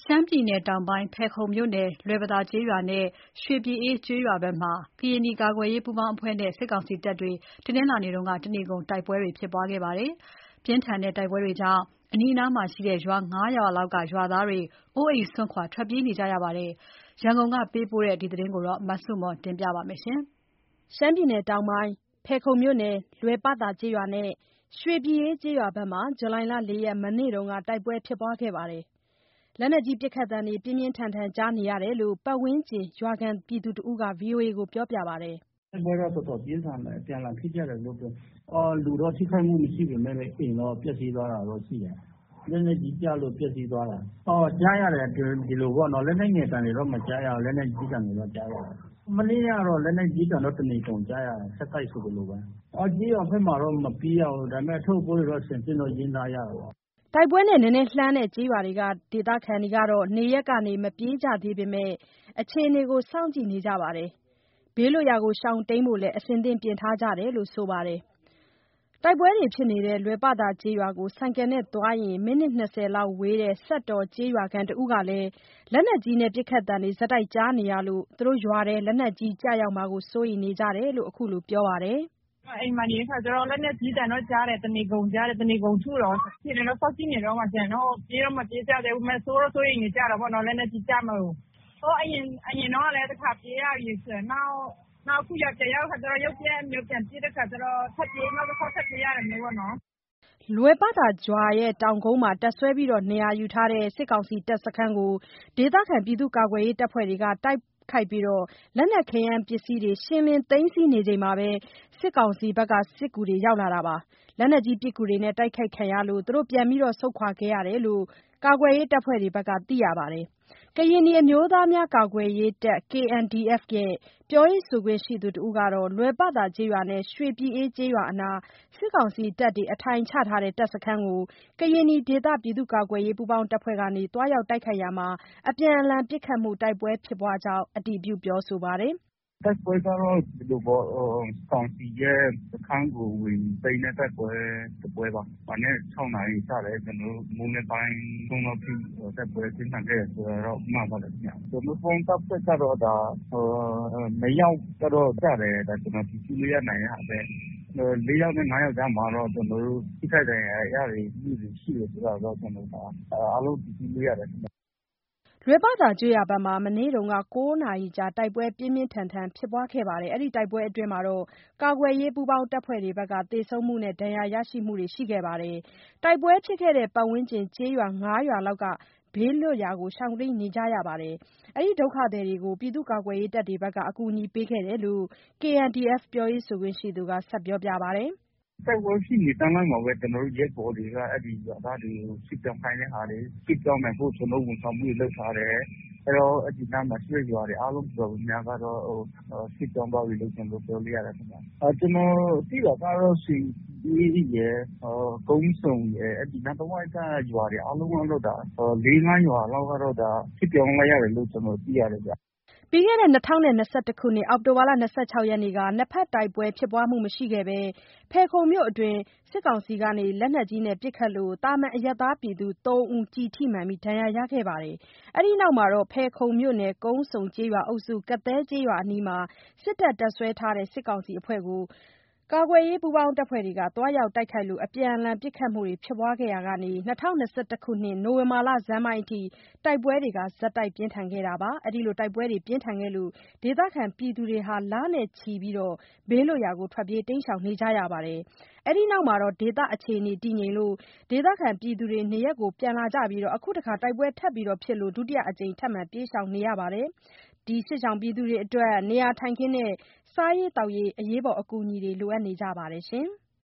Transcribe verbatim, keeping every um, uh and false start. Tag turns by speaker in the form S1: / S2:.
S1: ရှမ်းပြည်နယ်တောင်ပိုင်း ဖယ်ခုံမြို့နယ် လွယ်ပသာကျေးရွာနဲ့ ရွှေပြည်အေးကျေးရွာဘက်မှာ ကရင်နီကာကွယ်ရေးပူးပေါင်းအဖွဲ့နဲ့ စစ်ကောင်စီတပ်တွေ တနင်္လာနေ့က တနေကုန်တိုက်ပွဲတွေဖြစ်ပွားခဲ့ပါတယ်။ ပြင်းထန်တဲ့တိုက်ပွဲတွေကြောင့် အနီးအနားမှာရှိတဲ့ ရွာ ၅ ရွာလောက်က ရွာသားတွေ အိုးအိမ်စွန့်ခွာ ထွက်ပြေးနေကြရပါတယ်။ ရန်ကုန်ကပေးပို့တဲ့သတင်းကို မဆုမွန်က တင်ပြပေးထားပါတယ်။ ရှမ်းပြည်နယ်တောင်ပိုင်း ဖယ်ခုံမြို့နယ် လွယ်ပသာကျေးရွာနဲ့ ရွှေပြည်အေးကျေးရွာဘက်မှာ ဇူလိုင် ၄ ရက် မနေ့က တိုက်ပွဲဖြစ်ပွားခဲ့ပါတယ်။ လက်နက်ကြီးပစ်ခတ်သံတွေ ပြင်းပြင်းထန်ထန်ကြားနေရတယ်လို့ ပတ်ဝန်းကျင်ရွာခံတဦးက ဗွီအိုအေကို ပြောပါတယ်။
S2: "တိုက်ပွဲတော့ တော်တော်ပြင်းထန်တယ်။ အပြန်အလှန်ဖြစ်ကြတယ်လို့ပြော။ လူတော့ထိခိုက်မှုမရှိပေမဲ့လည်း အိမ်တော့ပျက်စီးသွားတာတော့ရှိတယ်။ လက်နက်ကြီးကျလို့ပျက်စီးသွားတာ။ ကြားရတယ် ဒီလိုပေါ့နော်။ လက်နက်ငယ်သံတွေတော့ မကြားရဘူး။ လက်နက်ကြီးသံတွေတော့ ကြားရတယ်။ မနေ့ကတော့ လက်နက်ကြီးသံတော့ တနေကုန်ကြားရတယ်။ ဆက်တိုက်ဆိုသလိုပဲ။ ကျေးရွာဘက်မှာတော့ မပြေးရဘူး။ ဒါပေမဲ့ အထုပ်အပိုးတွေတော့ အဆင်သင့်တော့ ရိန်းထားရတယ်ပေါ့။
S1: " တိုက်ပွဲနဲ့နည်းနည်းလှမ်းတဲ့ ကျေးရွာတွေက ဒေသခံတွေကတော့ နေရပ်ကနေ မပြေးကြသေးပေမဲ့ အခြေအနေကို စောင့်ကြည့်နေကြပြီး ဘေးလွတ်ရာရှောင်တိမ်းဖို့လည်း အဆင်သင့်ပြင်ထားကြတယ်လို့ ဆိုပါတယ်။ တိုက်ပွဲဖြစ်နေတဲ့ လွယ်ပသာကျေးရွာကို ဆိုင်ကယ်နဲ့သွားရင် မိနစ် ၂၀ လောက်ဝေးတဲ့ စက်တော်ကျေးရွာခံတဦးကလည်း လက်နက်ကြီးပစ်ခတ်သံတွေ ဆက်တိုက်ကြားနေရလို့ သူတို့ရွာထဲ လက်နက်ကြီးကျရောက်မှာ စိုးရိမ်နေကြတယ်လို့ ခုလိုပြောပါတယ်။
S3: "အိမ်မှာနေတဲ့အခါကျတော့ လက်နက်ကြီးသံတော့ကြားတယ်။ တနေကုန်ကြားတယ်။ တနေကုန်ထုတော့ အခြေအနေတော့ စောင့်ကြည့်နေတုန်းပါရှင့်။ ပြေးတော့မပြေးကြသေးဘူး။ စိုးတော့စိုးရိမ်နေကြတာပေါ့နော်။ လက်နက်ကြီးကျမှာကို။ အရင်တုန်းကလည်း တခါပြေးရပြီ။ နောက်အခုပြန်ရောက်တဲ့အခါကျတော့ ရုတ်တရက် ပြန်ပြေးတဲ့အခါကျတော့ ထပ်ပြေး နောက်တခေါက်ထပ်ပြေးရတာမျိုးပေါ့နော်။
S1: " လွယ်ပသာရွာတောင်ကုန်းမှာ တပ်စွဲနေရာယူထားတဲ့ စစ်ကောင်စီတပ်စခန်းကို ဒေသခံကာကွယ်ရေးတပ်ဖွဲ့တွေက တိုက်ခိုက်ပြီး လက်နက်ခဲယမ်းပစ္စည်းတွေ ရှင်းလင်းသိမ်းဆည်းနေချိန်မှာ စစ်ကောင်စီစစ်ကူတွေရောက်လာတာပါ။ လက်နက်ကြီးပစ်ကူတွေနဲ့ တိုက်ခိုက်ခံရလို့ ပြန်လည်ဆုတ်ခွာခဲ့ရတယ်လို့ ကာကွယ်ရေးတပ်ဖွဲ့တွေဘက်က သိရပါတယ်။ ကရင်နီအမျိုးသားများကာကွယ်ရေးတပ် ကေအန်ဒီအက်ဖ် ရဲ့ ပြောရေးဆိုခွင့်ရှိသူတဦးကတော့ လွယ်ပသာကျေးရွာနဲ့ ရွှေပြည်အေးကျေးရွာအနား စစ်ကောင်စီတပ်တွေ အထိုင်ချထားတဲ့ တပ်စခန်းကို ကရင်နီဒေသကာကွယ်ရေး ပူးပေါင်းတပ်ဖွဲ့တွေ သွားရောက်တိုက်ခိုက်ရာမှာ အပြန်အလှန်ပစ်ခတ်မှု တိုက်ပွဲဖြစ်ပွားကြောင်း အတည်ပြုပြောဆိုပါတယ်။
S2: "တိုက်ပွဲကတော့ ဒီလိုပေါ့။ စစ်ကောင်စီရဲ့စခန်းကို ဝင်သိမ်းတဲ့တိုက်ပွဲတပွဲပါ။ မနက် ၆ နာရီစတယ်။ ကျနော်တို့ မိုးလင်းပိုင်း ၃ လောက်ထိ တိုက်ပွဲပြင်းထန်ခဲ့တယ်ဆိုတာတော့ မှန်ပါတယ်ခင်ဗျ။ ကျနော်တို့ ပူးပေါင်းတပ်ဘက်ကတော့ နှစ်ယောက်ကတော့ကျတယ်။ ဒါ ကျနော် အတည်ပြုလို့ရနိုင်တဲ့ဟာပဲ။ လေးယောက်နဲ့ ငါးယောက်ကြားမှာတော့ ကျနော်တို့ ထိခိုက်ဒဏ်ရာရမှုတွေရှိတယ်ဆိုတာတော့ ကျနော်တို့ အားလုံးအတည်ပြုလို့ရတယ်ခင်ဗျ။
S1: " လွယ်ပသာကျေးရွာဘက်မှာ မနေ့က ၉ နာရီကြာ တိုက်ပွဲပြင်းပြင်းထန်ထန်ဖြစ်ပွားခဲ့ပြီး ကာကွယ်ရေးပူးပေါင်းတပ်ဖွဲ့တွေဘက်က သေဆုံးမှုနဲ့ ဒဏ်ရာရရှိမှုတွေရှိခဲ့ပါတယ်။ တိုက်ပွဲဖြစ်တဲ့ ပတ်ဝန်းကျင်ကျေးရွာ ၅ ရွာလောက်က ဘေးလွတ်ရာရှောင်တိမ်းနေကြရပြီး အဲဒီဒုက္ခသည်တွေကို ကာကွယ်ရေးတပ်တွေဘက်က အကူအညီပေးခဲ့တယ်လို့ ကေအန်ဒီအက်ဖ် ပြောရေးဆိုခွင့်ရှိသူက ဆက်ပြောပြပါတယ်။
S2: "တိုက်ပွဲဖြစ်နေတိုင်းလိုက်မှာပဲ ကျနော်တို့ရဲဘော်တွေက အဲဒီရွာသားတွေကို ရွှေ့ပြောင်းခိုင်းတဲ့ဟာတွေ၊ ရွှေ့ပြောင်းနိုင်ဖို့ ကျနော်တို့ ဝန်ဆောင်မှုတွေလုပ်ထားတယ်။ အဲဒီတော့ အဲဒီနားမှာရှိတဲ့ရွာတွေအားလုံး တော်တော်များများကတော့ ရွှေ့ပြောင်းသွားပြီလို့ ကျနော်တို့ ပြောလို့ရတယ်ခင်ဗျ။ ကျနော်သိတာကတော့ ရွှေပြည်အေးရယ်၊ ကုန်းဆုံရယ် အဲဒီနားတဝိုက်က ရွာတွေအားလုံးကတော့ လေး ငါးရွာလောက်ကတော့ ရွှေ့ပြောင်းလိုက်ရတယ်လို့ ကျနော်သိရတယ်ဗျ။
S1: " ပြီးခဲ့တဲ့ ၂၀၂၁ ခုနှစ် အောက်တိုဘာ ၂၆ ရက်က နှစ်ဘက်တိုက်ပွဲဖြစ်ပွားမှုမရှိခဲ့ဘဲ ဖယ်ခုံမြို့အတွင်း စစ်ကောင်စီက လက်နက်ကြီးပစ်ခတ်လို့ သာမန်အရပ်သား သုံးဦး ကျည်ထိမှန်ဒဏ်ရာရခဲ့ပါတယ်။ အဲဒီနောက် ဖယ်ခုံမြို့နယ် ကုန်းဆုံကျေးရွာအုပ်စု ကသဲကျေးရွာအနီးမှာ စစ်တပ်တပ်စွဲထားတဲ့ စစ်ကောင်စီအဖွဲ့ကို ကာကွယ်ရေးပူးပေါင်းတပ်ဖွဲ့တွေက သွားရောက်တိုက်ခိုက်လို့ အပြန်အလှန်ပစ်ခတ်မှုတွေဖြစ်ပွားခဲ့ရာက ၂၀၂၁ ခုနှစ် နိုဝင်ဘာလဆန်းပိုင်းအထိ တိုက်ပွဲတွေ ဆက်တိုက်ပြင်းထန်ခဲ့လို့ ဒေသခံတွေ လနဲ့ချီ ဘေးလွတ်ရာ ထွက်ပြေးနေကြရပါတယ်။ အဲဒီနောက် ဒေသအခြေအနေတည်ငြိမ်လို့ ဒေသခံတွေ နေရပ်ပြန်လာကြပြီး အခုတခါ တိုက်ပွဲထပ်ဖြစ်လို့ ဒုတိယအကြိမ် ထပ်မံပြေးရှောင်နေရပါတယ်။ နေရာထိုင်ခင်းနဲ့ စားရေးသောက်ရေး အကူအညီတွေ လိုအပ်နေကြပါတယ်။